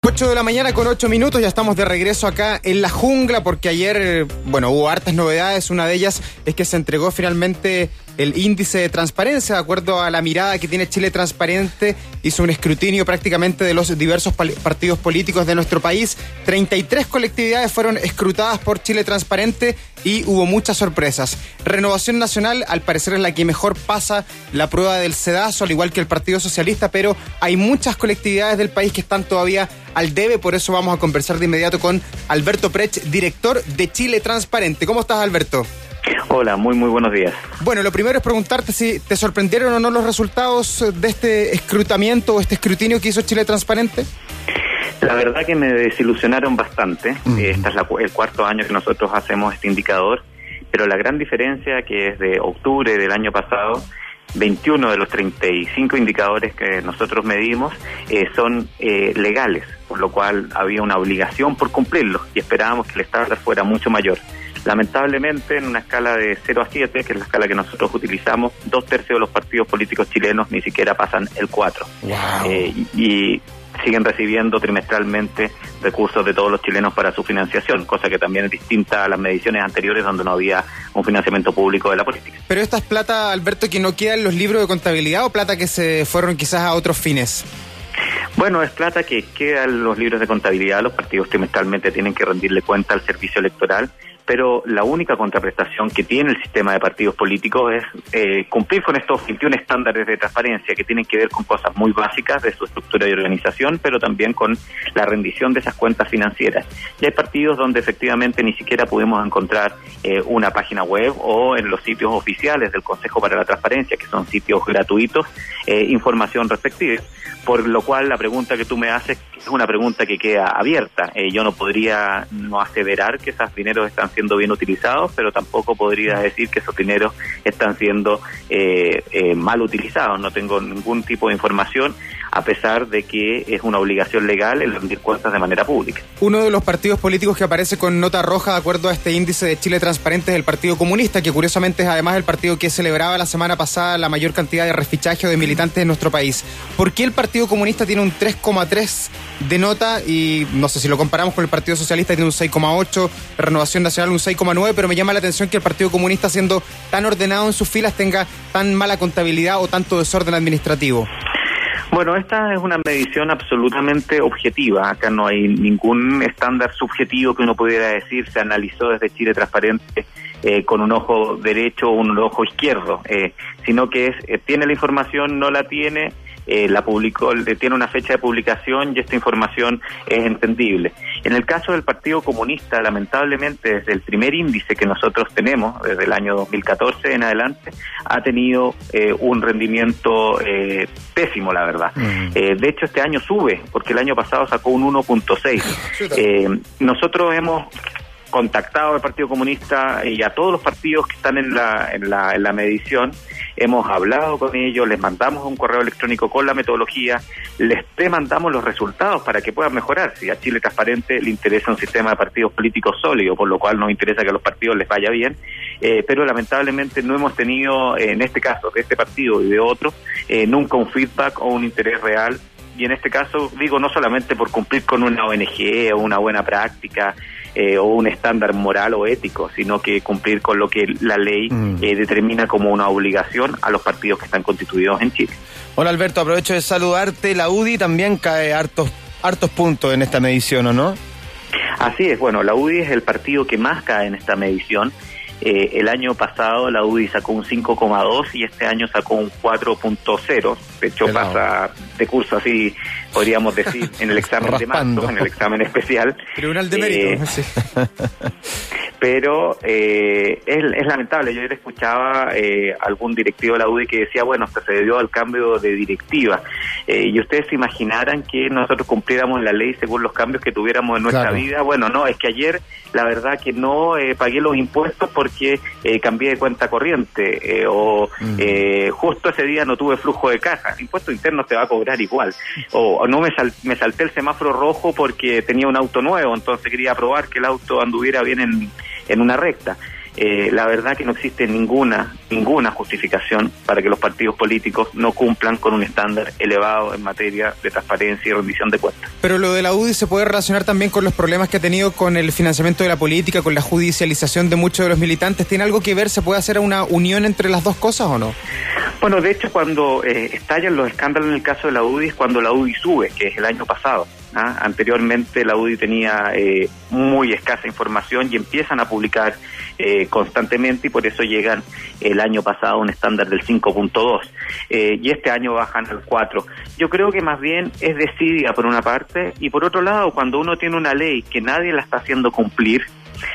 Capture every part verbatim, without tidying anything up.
ocho de la mañana con ocho minutos, ya estamos de regreso acá en la jungla porque ayer, bueno, hubo hartas novedades. Una de ellas es que se entregó finalmente el índice de transparencia. De acuerdo a la mirada que tiene Chile Transparente, hizo un escrutinio prácticamente de los diversos partidos políticos de nuestro país. treinta y tres colectividades fueron escrutadas por Chile Transparente y hubo muchas sorpresas. Renovación Nacional, al parecer, es la que mejor pasa la prueba del sedazo, al igual que el Partido Socialista, pero hay muchas colectividades del país que están todavía al debe. Por eso vamos a conversar de inmediato con Alberto Prech, director de Chile Transparente. ¿Cómo estás, Alberto? Hola, muy muy buenos días. Bueno, lo primero es preguntarte si te sorprendieron o no los resultados de este escrutamiento o este escrutinio que hizo Chile Transparente. La verdad que me desilusionaron bastante. Uh-huh. Este es la, el cuarto año que nosotros hacemos este indicador, pero la gran diferencia que es de octubre del año pasado, veintiuno de los treinta y cinco indicadores que nosotros medimos eh, son eh, legales, por lo cual había una obligación por cumplirlos y esperábamos que el estándar fuera mucho mayor. Lamentablemente, en una escala de cero a siete, que es la escala que nosotros utilizamos, dos tercios de los partidos políticos chilenos ni siquiera pasan el cuatro. Wow. Eh, y, y siguen recibiendo trimestralmente recursos de todos los chilenos para su financiación, cosa que también es distinta a las mediciones anteriores donde no había un financiamiento público de la política. ¿Pero esta es plata, Alberto, que no queda en los libros de contabilidad o plata que se fueron quizás a otros fines? Bueno, es plata que queda en los libros de contabilidad. Los partidos trimestralmente tienen que rendirle cuenta al servicio electoral, pero la única contraprestación que tiene el sistema de partidos políticos es eh, cumplir con estos veintiún estándares de transparencia que tienen que ver con cosas muy básicas de su estructura y organización, pero también con la rendición de esas cuentas financieras. Y hay partidos donde efectivamente ni siquiera pudimos encontrar eh, una página web o en los sitios oficiales del Consejo para la Transparencia, que son sitios gratuitos, eh, información respectiva. Por lo cual la pregunta que tú me haces es una pregunta que queda abierta. Eh, yo no podría no aseverar que esos dineros están siendo bien utilizados, pero tampoco podría decir que esos dineros están siendo eh, eh, mal utilizados. No tengo ningún tipo de información, a pesar de que es una obligación legal el rendir cuentas de manera pública. Uno de los partidos políticos que aparece con nota roja de acuerdo a este índice de Chile Transparente es el Partido Comunista, que curiosamente es además el partido que celebraba la semana pasada la mayor cantidad de refichaje de militantes en nuestro país. ¿Por qué el Partido Comunista tiene un tres coma tres de nota y no sé si lo comparamos con el Partido Socialista tiene un seis coma ocho, Renovación Nacional un seis coma nueve, pero me llama la atención que el Partido Comunista, siendo tan ordenado en sus filas, tenga tan mala contabilidad o tanto desorden administrativo? Bueno, esta es una medición absolutamente objetiva. Acá no hay ningún estándar subjetivo que uno pudiera decir se analizó desde Chile Transparente eh, con un ojo derecho o un ojo izquierdo, eh, sino que es eh, tiene la información, no la tiene, eh, la publicó, tiene una fecha de publicación y esta información es entendible. En el caso del Partido Comunista, lamentablemente, desde el primer índice que nosotros tenemos, desde el año dos mil catorce en adelante, ha tenido eh, un rendimiento eh, pésimo, la verdad. Uh-huh. Eh, de hecho, este año sube, porque el año pasado sacó un uno punto seis. Eh, nosotros hemos contactado al Partido Comunista y a todos los partidos que están en la, en la, en la medición. Hemos hablado con ellos, les mandamos un correo electrónico con la metodología, les demandamos los resultados para que puedan mejorar. Si a Chile Transparente le interesa un sistema de partidos políticos sólido, por lo cual nos interesa que a los partidos les vaya bien, eh, pero lamentablemente no hemos tenido, eh, en este caso, de este partido y de otros, eh, nunca un feedback o un interés real. Y en este caso, digo, no solamente por cumplir con una O N G o una buena práctica eh, o un estándar moral o ético, sino que cumplir con lo que la ley eh, determina como una obligación a los partidos que están constituidos en Chile. Hola, Alberto, aprovecho de saludarte. La U D I también cae hartos, hartos puntos en esta medición, ¿o no? Así es, bueno, la U D I es el partido que más cae en esta medición. Eh, el año pasado la U D I sacó un cinco coma dos y este año sacó un cuatro punto cero. De hecho, Helado. Pasa de curso así, podríamos decir, en el examen de marzo, en el examen especial. Tribunal de mérito. Eh, sí. Pero eh, es, es lamentable. Yo ayer escuchaba eh, algún directivo de la U D I que decía, bueno, hasta se debió al cambio de directiva. Eh, y ustedes se imaginaran que nosotros cumpliéramos la ley según los cambios que tuviéramos en nuestra claro. vida. Bueno, no, es que ayer la verdad que no eh, pagué los impuestos porque eh, cambié de cuenta corriente eh, o mm. eh, justo ese día no tuve flujo de caja. El impuesto interno te va a cobrar igual. O, o no me, sal, me salté el semáforo rojo porque tenía un auto nuevo, entonces quería probar que el auto anduviera bien en, en una recta. eh, la verdad que no existe ninguna, ninguna justificación para que los partidos políticos no cumplan con un estándar elevado en materia de transparencia y rendición de cuentas. Pero lo de la U D I se puede relacionar también con los problemas que ha tenido con el financiamiento de la política, con la judicialización de muchos de los militantes. ¿Tiene algo que ver? ¿Se puede hacer una unión entre las dos cosas o no? Bueno, de hecho, cuando eh, estallan los escándalos en el caso de la U D I es cuando la U D I sube, que es el año pasado. ¿Ah? Anteriormente la U D I tenía eh, muy escasa información y empiezan a publicar eh, constantemente, y por eso llegan el año pasado a un estándar del cinco punto dos eh, y este año bajan al cuatro. Yo creo que más bien es desidia por una parte, y por otro lado, cuando uno tiene una ley que nadie la está haciendo cumplir,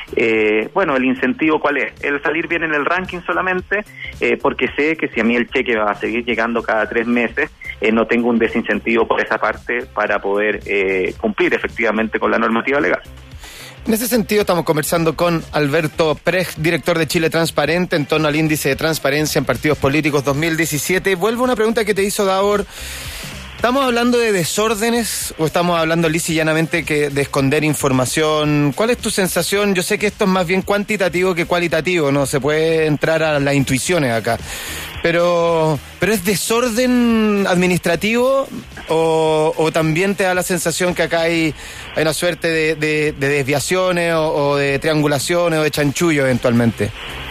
Eh, bueno, el incentivo ¿cuál es? El salir bien en el ranking solamente, eh, porque sé que si a mí el cheque va a seguir llegando cada tres meses, eh, no tengo un desincentivo por esa parte para poder eh, cumplir efectivamente con la normativa legal. En ese sentido estamos conversando con Alberto Precht, director de Chile Transparente, en torno al índice de transparencia en partidos políticos dos mil diecisiete. Vuelvo a una pregunta que te hizo Davor. ¿Estamos hablando de desórdenes o estamos hablando lisa y llanamente que de esconder información? ¿Cuál es tu sensación? Yo sé que esto es más bien cuantitativo que cualitativo, no se puede entrar a las intuiciones acá. Pero, pero ¿es desorden administrativo o, o también te da la sensación que acá hay, hay una suerte de, de, de desviaciones o, o de triangulaciones o de chanchullo eventualmente?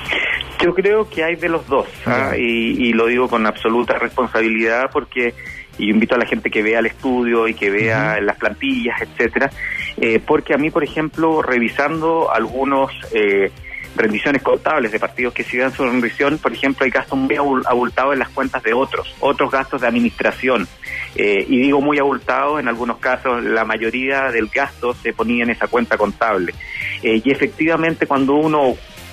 Yo creo que hay de los dos, ¿ah? y, y lo digo con absoluta responsabilidad porque y invito a la gente que vea el estudio y que vea uh-huh. las plantillas, etcétera, eh, porque a mí, por ejemplo, revisando algunos eh, rendiciones contables de partidos que sí dan su rendición, por ejemplo, hay gastos muy abultados en las cuentas de otros, otros gastos de administración, eh, y digo muy abultados, en algunos casos la mayoría del gasto se ponía en esa cuenta contable, eh, y efectivamente cuando uno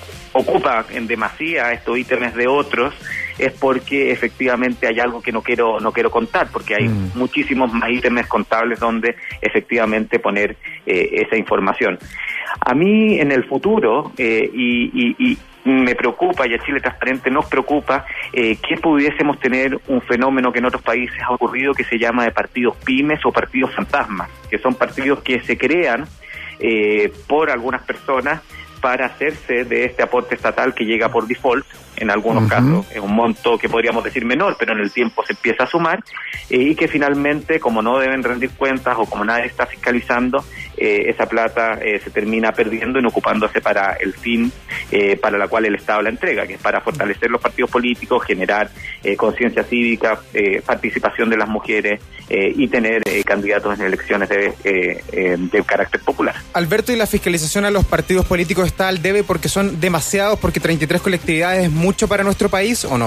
ocupa en demasía estos ítems de otros, es porque efectivamente hay algo que no quiero no quiero contar, porque hay mm. muchísimos más ítems contables donde efectivamente poner eh, esa información. A mí en el futuro, eh, y, y, y me preocupa, y a Chile Transparente nos preocupa, eh, que pudiésemos tener un fenómeno que en otros países ha ocurrido, que se llama de partidos pymes o partidos fantasmas, que son partidos que se crean eh, por algunas personas para hacerse de este aporte estatal que llega por default, en algunos uh-huh. casos es un monto que podríamos decir menor, pero en el tiempo se empieza a sumar, eh, y que finalmente, como no deben rendir cuentas o como nadie está fiscalizando, eh, esa plata eh, se termina perdiendo y no ocupándose para el fin eh, para la cual el Estado la entrega, que es para fortalecer los partidos políticos, generar eh, conciencia cívica, eh, participación de las mujeres eh, y tener eh, candidatos en elecciones de, eh, eh, de carácter popular. Alberto, ¿y la fiscalización a los partidos políticos está al debe porque son demasiados, porque treinta y tres colectividades es mucho para nuestro país o no?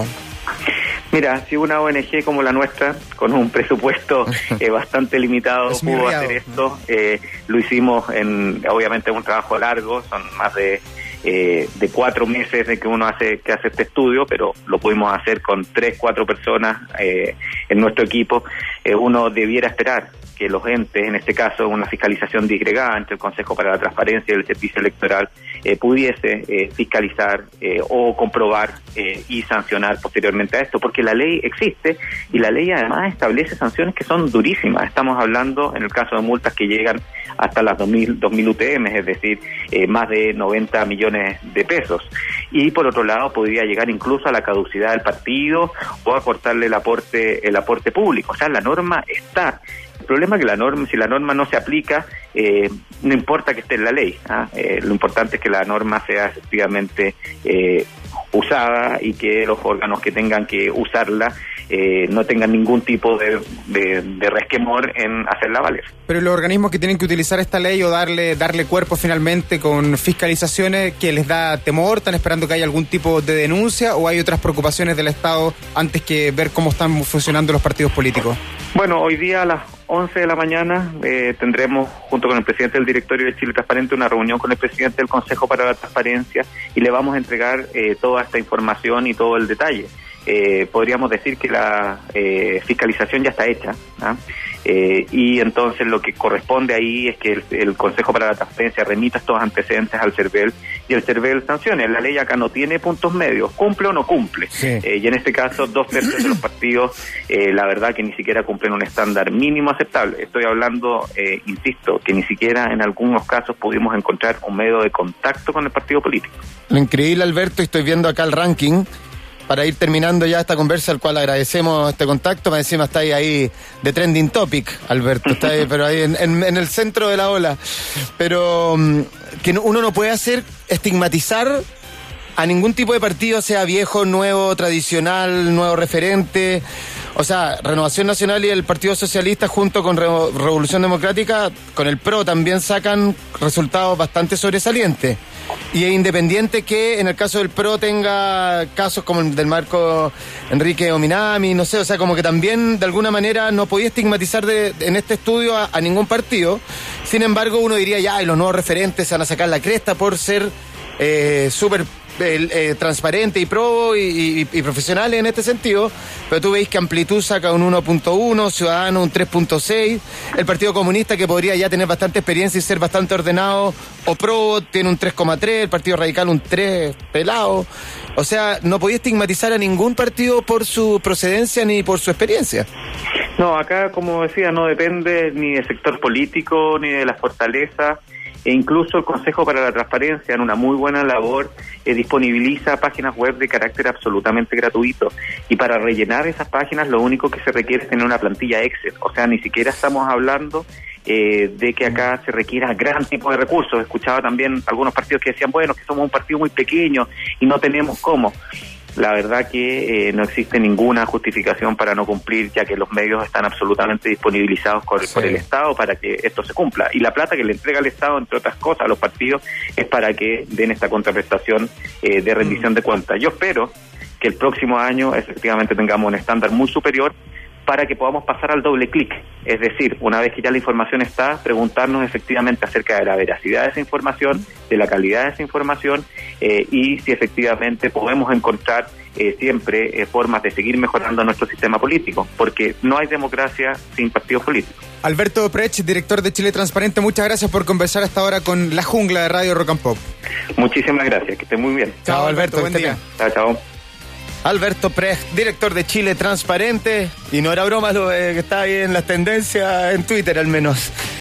Mira, si una O N G como la nuestra, con un presupuesto eh, bastante limitado, es pudo hacer esto, eh, lo hicimos en, obviamente, un trabajo largo, son más de eh, de cuatro meses de que uno hace que hace este estudio, pero lo pudimos hacer con tres, cuatro personas eh, en nuestro equipo. Eh, uno debiera esperar que los entes, en este caso una fiscalización disgregada entre el Consejo para la Transparencia y el Servicio Electoral, eh, pudiese eh, fiscalizar eh, o comprobar eh, y sancionar posteriormente a esto, porque la ley existe y la ley además establece sanciones que son durísimas. Estamos hablando, en el caso de multas, que llegan hasta las dos mil U T M, es decir, eh, más de noventa millones de pesos. Y por otro lado, podría llegar incluso a la caducidad del partido o a cortarle el aporte, el aporte público. O sea, la norma está. El problema es que la norma, si la norma no se aplica, eh, no importa que esté en la ley, ¿ah? eh, lo importante es que la norma sea efectivamente eh, usada y que los órganos que tengan que usarla eh, no tengan ningún tipo de, de, de resquemor en hacerla valer. Pero los organismos que tienen que utilizar esta ley o darle darle cuerpo finalmente con fiscalizaciones, ¿que les da temor? ¿Están esperando que haya algún tipo de denuncia o hay otras preocupaciones del Estado antes que ver cómo están funcionando los partidos políticos? Bueno, hoy día a las once de la mañana eh, tendremos, junto con el presidente del directorio de Chile Transparente, una reunión con el presidente del Consejo para la Transparencia y le vamos a entregar eh, toda esta información y todo el detalle. Eh, podríamos decir que la eh, fiscalización ya está hecha, ¿ah? Eh, y entonces lo que corresponde ahí es que el, el Consejo para la Transparencia remita estos antecedentes al CERVEL y el CERVEL sancione. La ley acá no tiene puntos medios, cumple o no cumple. Sí. Eh, y en este caso, dos tercios de los partidos, eh, la verdad que ni siquiera cumplen un estándar mínimo aceptable. Estoy hablando, eh, insisto, que ni siquiera en algunos casos pudimos encontrar un medio de contacto con el partido político. Lo increíble, Alberto, estoy viendo acá el ranking, para ir terminando ya esta conversa, al cual agradecemos este contacto. Más encima está ahí, ahí de trending topic, Alberto, está ahí, pero ahí en, en, en el centro de la ola. Pero um, que uno no puede hacer estigmatizar a ningún tipo de partido, sea viejo, nuevo, tradicional, nuevo referente. O sea, Renovación Nacional y el Partido Socialista junto con Re- Revolución Democrática, con el P R O también sacan resultados bastante sobresalientes. Y es independiente que en el caso del P R O tenga casos como el del Marco Enrique Ominami, no sé, o sea, como que también de alguna manera no podía estigmatizar de, en este estudio a, a ningún partido. Sin embargo, uno diría, ya, y los nuevos referentes se van a sacar la cresta por ser eh, súper eh, eh, transparente y pro y, y, y profesionales en este sentido, pero tú veis que Amplitud saca un uno punto uno, Ciudadano un tres punto seis, el Partido Comunista, que podría ya tener bastante experiencia y ser bastante ordenado, o pro, tiene un tres coma tres, el Partido Radical un tres pelado. O sea, no podía estigmatizar a ningún partido por su procedencia ni por su experiencia. No, acá, como decía, no depende ni del sector político ni de las fortalezas. E incluso el Consejo para la Transparencia, en una muy buena labor, eh, disponibiliza páginas web de carácter absolutamente gratuito. Y para rellenar esas páginas lo único que se requiere es tener una plantilla Excel. O sea, ni siquiera estamos hablando eh, de que acá se requiera gran tipo de recursos. Escuchaba también algunos partidos que decían, bueno, que somos un partido muy pequeño y no tenemos cómo. La verdad que eh, no existe ninguna justificación para no cumplir, ya que los medios están absolutamente disponibilizados por, sí. por el Estado para que esto se cumpla. Y la plata que le entrega el Estado, entre otras cosas, a los partidos, es para que den esta contraprestación eh, de rendición mm. de cuentas. Yo espero que el próximo año efectivamente tengamos un estándar muy superior para que podamos pasar al doble clic. Es decir, una vez que ya la información está, preguntarnos efectivamente acerca de la veracidad de esa información, de la calidad de esa información, eh, y si efectivamente podemos encontrar eh, siempre eh, formas de seguir mejorando nuestro sistema político, porque no hay democracia sin partidos políticos. Alberto Prech, director de Chile Transparente, muchas gracias por conversar hasta ahora con La Jungla de Radio Rock and Pop. Muchísimas gracias, que esté muy bien. Chao, chao Alberto, buen día. Chao, chao. Alberto Prech, director de Chile Transparente, y no era broma lo eh, que está ahí en las tendencias en Twitter al menos.